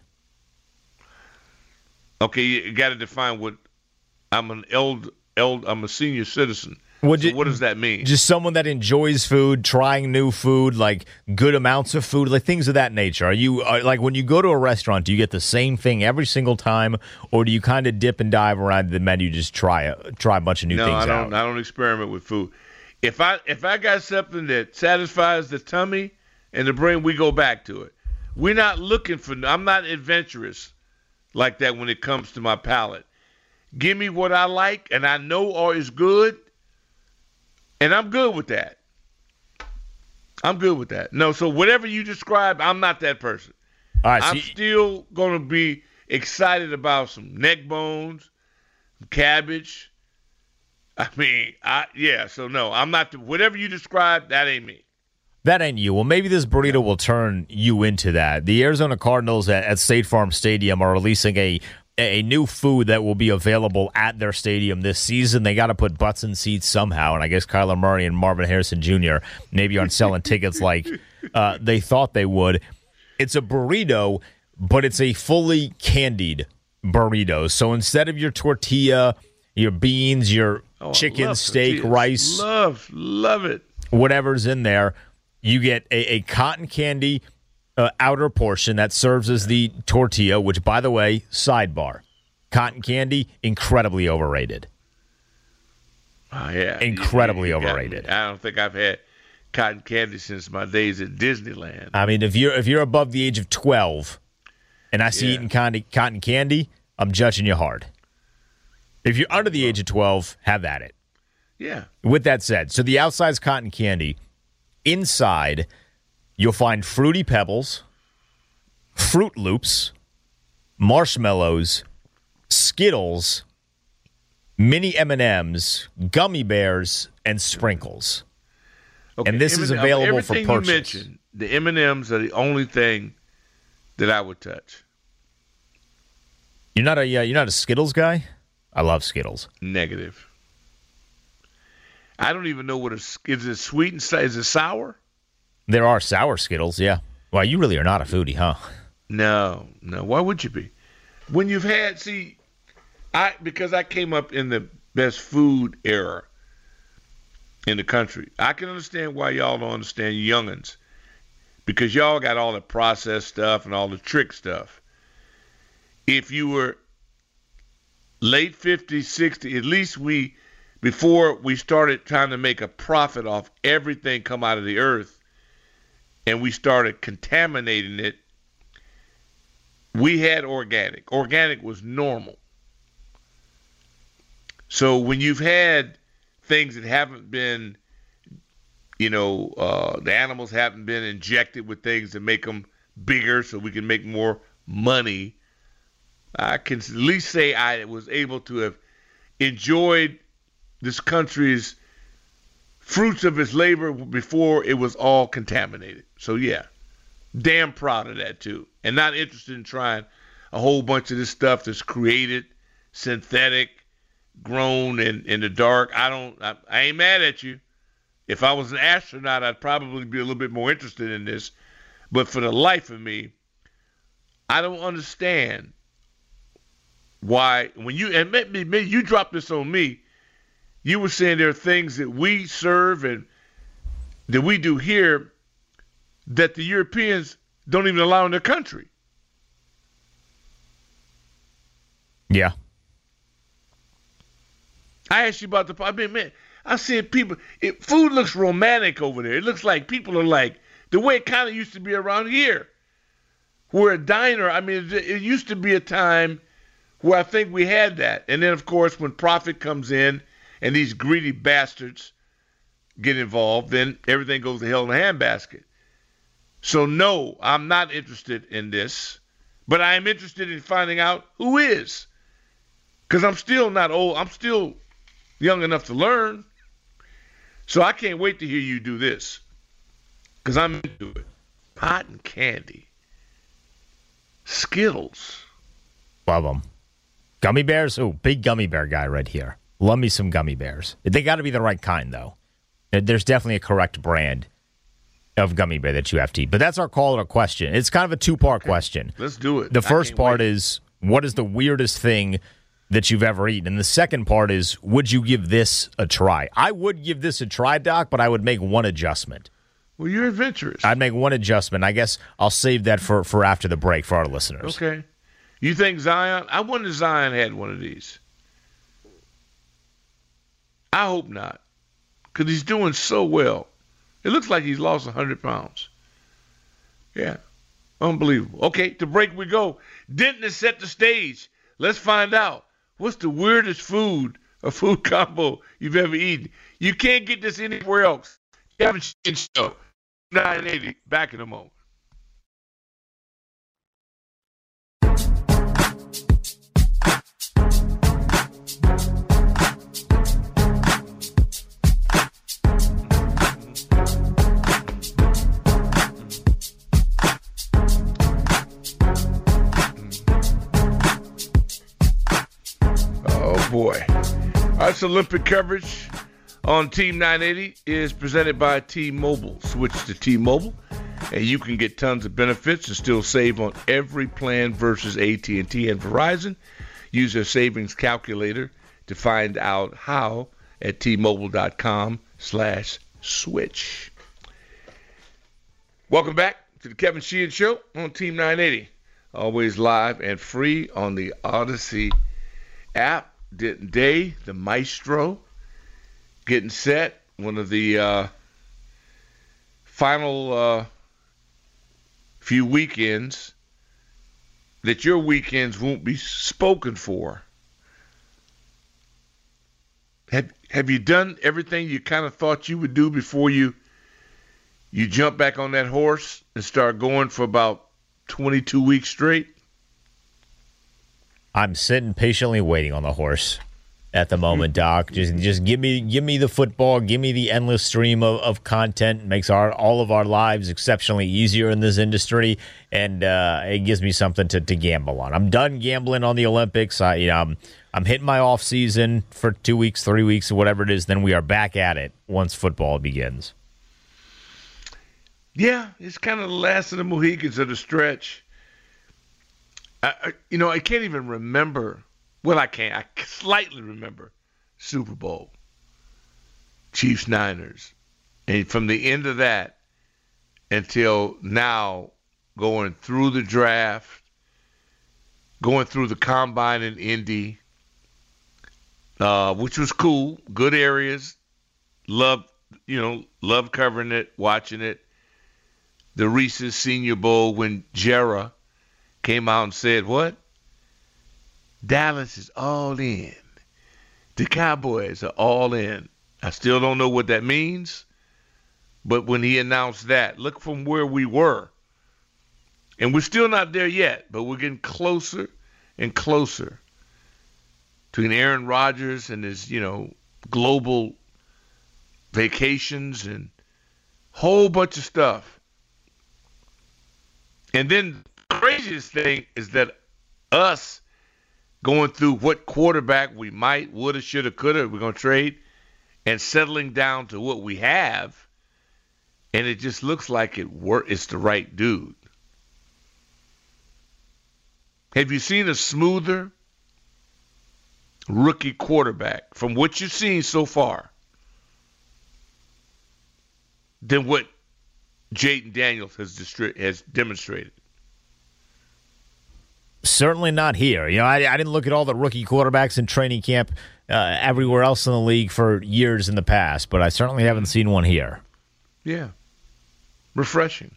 Okay, you got to define what I'm an eld, eld I'm a senior citizen. Would so you, what does that mean? Just someone that enjoys food, trying new food, like good amounts of food, like things of that nature. Are you are, like when you go to a restaurant, do you get the same thing every single time, or do you kind of dip and dive around the menu, just try a try a bunch of new no, things I don't. out? I don't experiment with food. If I if I got something that satisfies the tummy and the brain, we go back to it. We're not looking for. I'm not adventurous like that when it comes to my palate. Give me what I like and I know or is good, and I'm good with that. I'm good with that. No, so whatever you describe, I'm not that person. All right, I'm so you, still going to be excited about some neck bones, some cabbage. I mean, I yeah, so no, I'm not, the, whatever you describe, that ain't me. that ain't you. Well, maybe this burrito will turn you into that. The Arizona Cardinals at, at State Farm Stadium are releasing a a new food that will be available at their stadium this season. They got to put butts in seats somehow, and I guess Kyler Murray and Marvin Harrison Junior maybe aren't selling tickets like uh, they thought they would. It's a burrito, but it's a fully candied burrito. So instead of your tortilla, your beans, your Oh, chicken, steak, tortillas. rice, Love, love it. whatever's in there, you get a, a cotton candy uh, outer portion that serves as the tortilla, which, by the way, sidebar, cotton candy, incredibly overrated. Oh, yeah. Incredibly You- you got overrated. me. I don't think I've had cotton candy since my days at Disneyland. I mean, if you're if you're above the age of twelve and I see Yeah. you eating cotton, cotton candy, I'm judging you hard. If you're under the age of twelve, have at it. Yeah. With that said, so the outside's cotton candy. Inside, you'll find Fruity Pebbles, Fruit Loops, marshmallows, Skittles, mini M and M's, gummy bears, and sprinkles. Okay. And this is M and- available for everything purchase. you mentioned, the M and M's are the only thing that I would touch. You're not a uh, you're not a Skittles guy? I love Skittles. Negative. I don't even know what a, is it sweet and sour? Is it sour? There are sour Skittles, yeah. Well, you really are not a foodie, huh? No, no. Why would you be? When you've had, see, I because I came up in the best food era in the country. I can understand why y'all don't understand youngins, because y'all got all the processed stuff and all the trick stuff. If you were late fifties, sixties, at least we, before we started trying to make a profit off everything come out of the earth, and we started contaminating it, we had organic. Organic was normal. So when you've had things that haven't been, you know, uh, the animals haven't been injected with things that make them bigger so we can make more money, I can at least say I was able to have enjoyed this country's fruits of its labor before it was all contaminated. So, yeah, damn proud of that, too. And not interested in trying a whole bunch of this stuff that's created, synthetic, grown in, in the dark. I don't, I, I ain't mad at you. If I was an astronaut, I'd probably be a little bit more interested in this. But for the life of me, I don't understand why when you and maybe, maybe you dropped this on me, you were saying there are things that we serve and that we do here that the Europeans don't even allow in their country. Yeah. I asked you about the. I mean, man, I said people. It, food looks romantic over there. It looks like people are like the way it kind of used to be around here. We're a diner. I mean, it, it used to be a time where I think we had that. And then, of course, when profit comes in and these greedy bastards get involved, then everything goes to hell in a handbasket. So, no, I'm not interested in this. But I am interested in finding out who is. Because I'm still not old. I'm still young enough to learn. So I can't wait to hear you do this. Because I'm into it. Cotton candy. Skittles. Love them. Gummy bears? Oh, big gummy bear guy right here. Love me some gummy bears. They got to be the right kind, though. There's definitely a correct brand of gummy bear that you have to eat. But that's our call or question. It's kind of a two-part okay. question. Let's do it. The first part wait. is, what is the weirdest thing that you've ever eaten? And the second part is, would you give this a try? I would give this a try, Doc, but I would make one adjustment. Well, you're adventurous. I'd make one adjustment. I guess I'll save that for, for after the break for our listeners. Okay. You think Zion? I wonder if Zion had one of these. I hope not. Because he's doing so well. It looks like he's lost one hundred pounds. Yeah. Unbelievable. Okay, to break we go. Denton has set the stage. Let's find out. What's the weirdest food or food combo you've ever eaten? You can't get this anywhere else. Kevin Sheehan Show. nine eighty. Back in a moment. Oh, boy. Our Olympic coverage on Team nine eighty is presented by T-Mobile. Switch to T-Mobile, and you can get tons of benefits and still save on every plan versus A T and T and Verizon. Use their savings calculator to find out how at T-Mobile.com slash switch. Welcome back to the Kevin Sheehan Show on Team nine eighty. Always live and free on the Odyssey app. Denton Day, the maestro, getting set. One of the uh, final uh, few weekends that your weekends won't be spoken for. Have Have you done everything you kind of thought you would do before you you jump back on that horse and start going for about twenty-two weeks straight? I'm sitting patiently waiting on the horse at the moment, Doc. Just just give me give me the football, give me the endless stream of, of content. It makes our all of our lives exceptionally easier in this industry, and uh, it gives me something to, to gamble on. I'm done gambling on the Olympics. I, you know, I'm, I'm hitting my off season for two weeks, three weeks, or whatever it is. Then we are back at it once football begins. Yeah, it's kind of the last of the Mohicans of the stretch. I, I, you know, I can't even remember. Well, I can't. I slightly remember Super Bowl, Chiefs Niners, and from the end of that until now, going through the draft, going through the combine in Indy, uh, which was cool, good areas, loved, you know, loved covering it, watching it. The Reese's Senior Bowl when Jera came out and said, what? Dallas is all in. The Cowboys are all in. I still don't know what that means, but when he announced that, look from where we were. And we're still not there yet, but we're getting closer and closer between Aaron Rodgers and his, you know, global vacations and whole bunch of stuff. And then the craziest thing is that us going through what quarterback we might, woulda, shoulda, coulda, we're going to trade, and settling down to what we have, and it just looks like it wor- it's the right dude. Have you seen a smoother rookie quarterback from what you've seen so far than what Jayden Daniels has, distri- has demonstrated. Certainly not here. You know, I, I didn't look at all the rookie quarterbacks in training camp uh, everywhere else in the league for years in the past, but I certainly haven't seen one here. Yeah. Refreshing.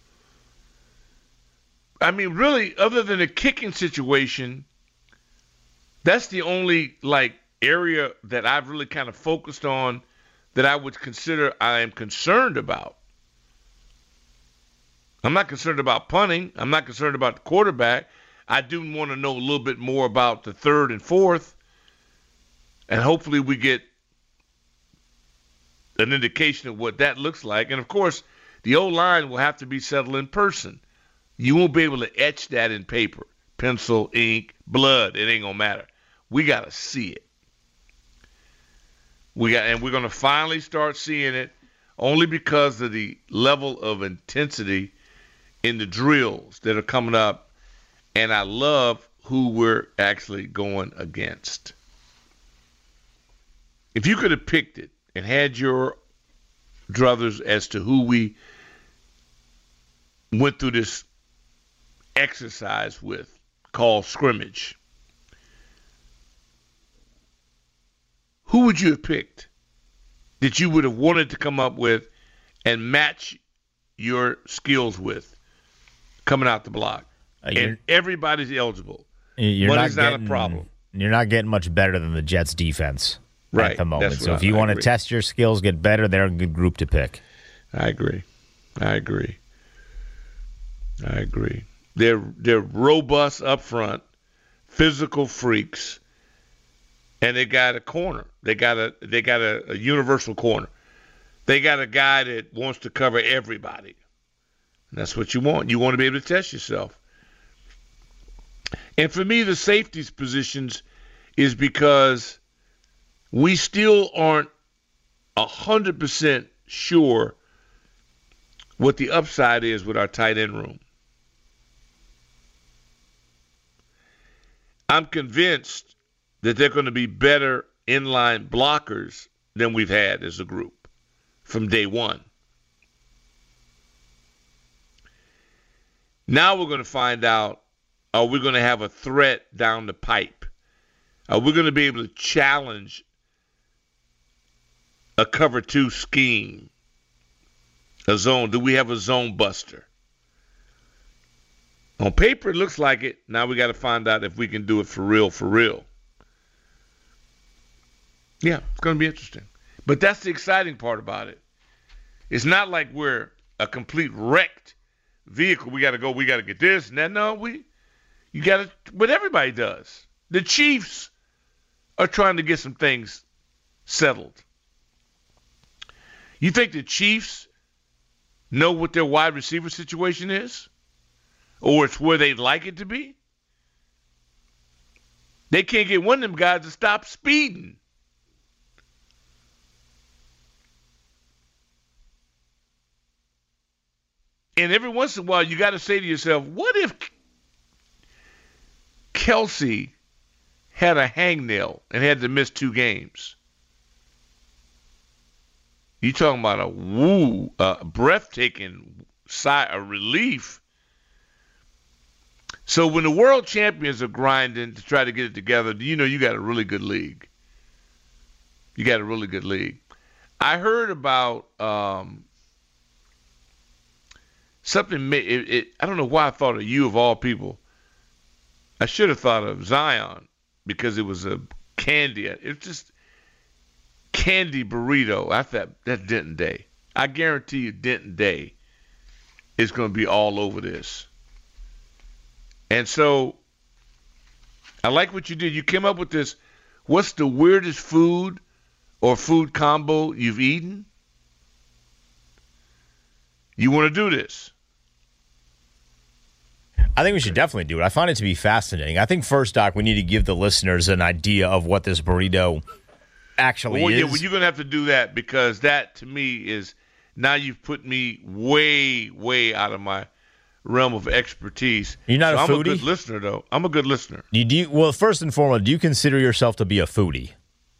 I mean, really, other than the kicking situation, that's the only, like, area that I've really kind of focused on that I would consider I am concerned about. I'm not concerned about punting. I'm not concerned about the quarterback. I do want to know a little bit more about the third and fourth, and hopefully we get an indication of what that looks like. And, of course, the O-line will have to be settled in person. You won't be able to etch that in paper, pencil, ink, blood. It ain't going to matter. We got to see it. We got, and we're going to finally start seeing it only because of the level of intensity in the drills that are coming up. And I love who we're actually going against. If you could have picked it and had your druthers as to who we went through this exercise with, called scrimmage, who would you have picked that you would have wanted to come up with and match your skills with coming out the block? Uh, and everybody's eligible. You're Money's not, not getting, a problem. You're not getting much better than the Jets defense right, at the moment. So if I, you I want agree. to test your skills, get better, they're a good group to pick. I agree. I agree. I agree. They're they're robust up front, physical freaks, and they got a corner. They got a they got a, a universal corner. They got a guy that wants to cover everybody. And that's what you want. You want to be able to test yourself. And for me, the safeties positions is because we still aren't one hundred percent sure what the upside is with our tight end room. I'm convinced that they're going to be better inline blockers than we've had as a group from day one. Now we're going to find out, are we going to have a threat down the pipe? Are we going to be able to challenge a cover two scheme, a zone? Do we have a zone buster? On paper, it looks like it. Now we got to find out if we can do it for real, for real. Yeah, it's going to be interesting. But that's the exciting part about it. It's not like we're a complete wrecked vehicle. We got to go, we got to get this and that. No, we, you got to, what everybody does. The Chiefs are trying to get some things settled. You think the Chiefs know what their wide receiver situation is? Or it's where they'd like it to be? They can't get one of them guys to stop speeding. And every once in a while, you got to say to yourself, what if Kelsey had a hangnail and had to miss two games? You talking about a woo, a breathtaking sigh of relief. So when the world champions are grinding to try to get it together, you know you got a really good league. You got a really good league. I heard about um, something. It, it, I don't know why I thought of you of all people. I should have thought of Zion because it was a candy. It's just candy burrito. I thought that's Denton Day. I guarantee you Denton Day is going to be all over this. And so I like what you did. You came up with this, what's the weirdest food or food combo you've eaten? You want to do this? I think we should definitely do it. I find it to be fascinating. I think first, Doc, we need to give the listeners an idea of what this burrito actually well, is. Yeah, well, you're going to have to do that because that, to me, is now you've put me way, way out of my realm of expertise. You're not so a I'm foodie? a good listener, though. I'm a good listener. You do well. First and foremost, do you consider yourself to be a foodie?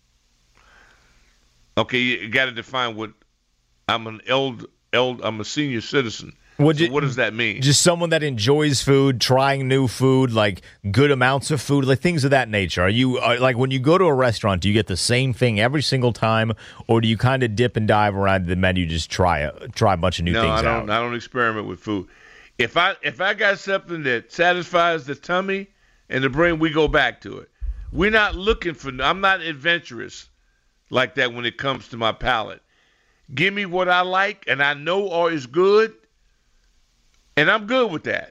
Okay, you got to define what I'm an eld, eld I'm a senior citizen. Would so you, what does that mean? Just someone that enjoys food, trying new food, like good amounts of food, like things of that nature. Are you are, like when you go to a restaurant, do you get the same thing every single time, or do you kind of dip and dive around the menu, just try a, try a bunch of new no, things I don't. out? I don't experiment with food. If I if I got something that satisfies the tummy and the brain, we go back to it. We're not looking for. I'm not adventurous like that when it comes to my palate. Give me what I like and I know or is good. And I'm good with that.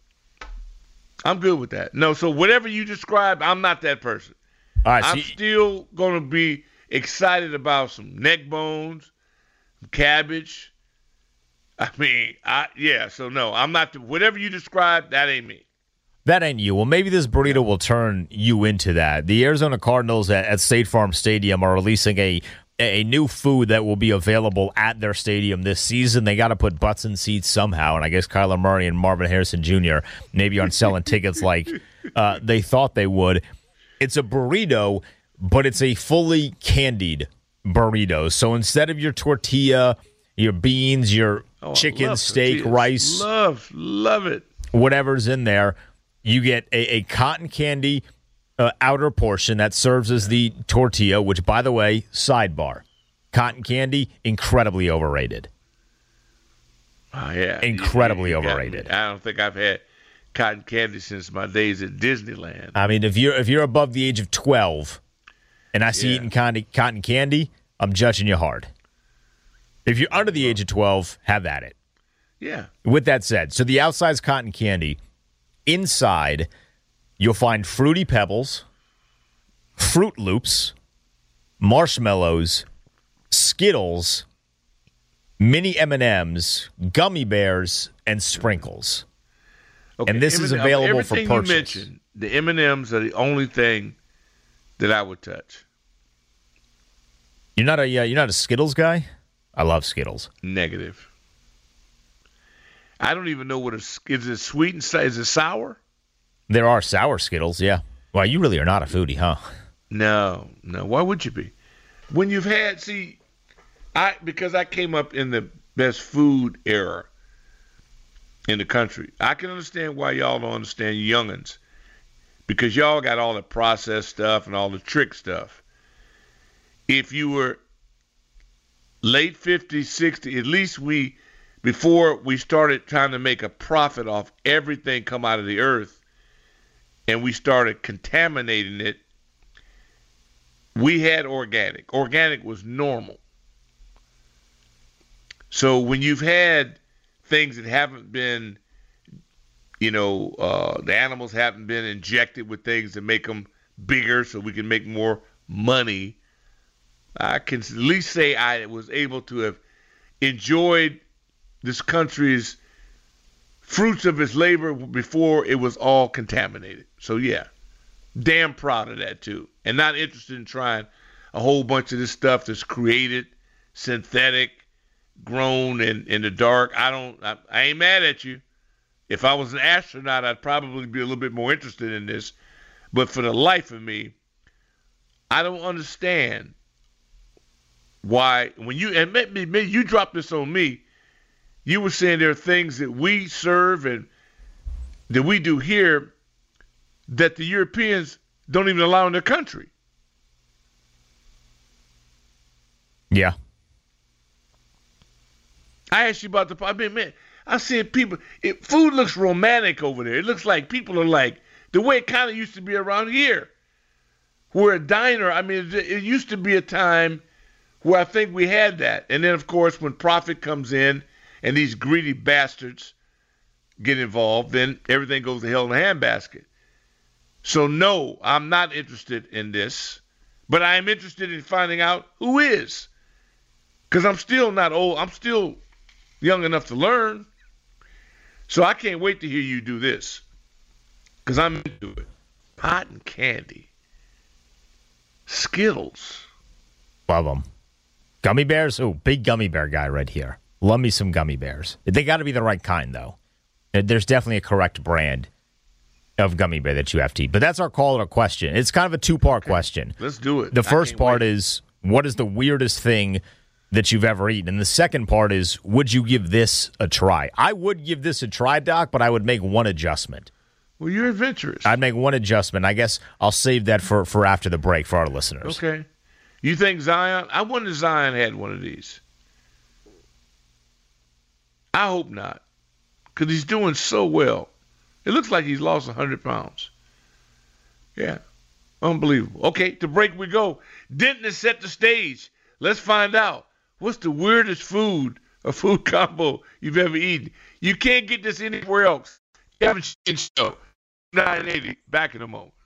I'm good with that. No, so whatever you describe, I'm not that person. All right, so I'm you, still going to be excited about some neck bones, some cabbage. I mean, I yeah, so no, I'm not. The, whatever you describe, that ain't me. that ain't you. Well, maybe this burrito will turn you into that. The Arizona Cardinals at, at State Farm Stadium are releasing a a new food that will be available at their stadium this season. They got to put butts in seats somehow, and I guess Kyler Murray and Marvin Harrison Junior maybe aren't selling tickets like uh, they thought they would. It's a burrito, but it's a fully candied burrito. So instead of your tortilla, your beans, your Oh, chicken, steak, tortillas. rice, Love, love it. whatever's in there, you get a, a cotton candy uh, outer portion that serves as the tortilla, which, by the way, sidebar, cotton candy, incredibly overrated. Oh, yeah. Incredibly You- you got overrated. me. I don't think I've had cotton candy since my days at Disneyland. I mean, if you're if you're above the age of twelve and I see Yeah. eating cotton, cotton candy, I'm judging you hard. If you're under the age of twelve, have at it. Yeah. With that said, so the outside's cotton candy. Inside, you'll find Fruity Pebbles, Fruit Loops, marshmallows, Skittles, mini M and M's, gummy bears, and sprinkles. Okay. And this is M and- available for everything purchase. You mentioned, the M and M's are the only thing that I would touch. You're not a uh, you're not a Skittles guy? I love Skittles. Negative. I don't even know what a is it sweet and is it sour? There are sour Skittles, yeah. Well, you really are not a foodie, huh? No, no. Why would you be? When you've had, see, I because I came up in the best food era in the country. I can understand why y'all don't understand youngins, because y'all got all the processed stuff and all the trick stuff. If you were late fifties, sixties, at least we, before we started trying to make a profit off everything come out of the earth, and we started contaminating it, we had organic. Organic was normal. So when you've had things that haven't been, you know, uh, the animals haven't been injected with things that make them bigger so we can make more money, I can at least say I was able to have enjoyed this country's fruits of its labor before it was all contaminated. So, yeah, damn proud of that, too. And not interested in trying a whole bunch of this stuff that's created, synthetic, grown in, in the dark. I don't, I, I ain't mad at you. If I was an astronaut, I'd probably be a little bit more interested in this. But for the life of me, I don't understand why, when you, and maybe, maybe you dropped this on me, you were saying there are things that we serve and that we do here that the Europeans don't even allow in their country. Yeah. I asked you about the, I mean, man, I see people, it, food looks romantic over there. It looks like people are like, the way it kind of used to be around here. Where a diner, I mean, it, it used to be a time where I think we had that. And then, of course, when profit comes in and these greedy bastards get involved, then everything goes to hell in a handbasket. So, no, I'm not interested in this. But I am interested in finding out who is. Because I'm still not old. I'm still young enough to learn. So I can't wait to hear you do this. Because I'm into it. Cotton candy. Skittles. Love them. Gummy bears? Oh, big gummy bear guy right here. Love me some gummy bears. They got to be the right kind, though. There's definitely a correct brand of gummy bear that you have to eat. But that's our call or question. It's kind of a two-part okay. question. Let's do it. The first part wait. is, what is the weirdest thing that you've ever eaten? And the second part is, would you give this a try? I would give this a try, Doc, but I would make one adjustment. Well, you're adventurous. I'd make one adjustment. I guess I'll save that for, for after the break for our listeners. Okay. You think Zion? I wonder if Zion had one of these. I hope not, because he's doing so well. It looks like he's lost one hundred pounds. Yeah, unbelievable. Okay, to break we go. Denton has set the stage. Let's find out. What's the weirdest food or food combo you've ever eaten? You can't get this anywhere else. Kevin Shin Show, nine eighty, back in a moment.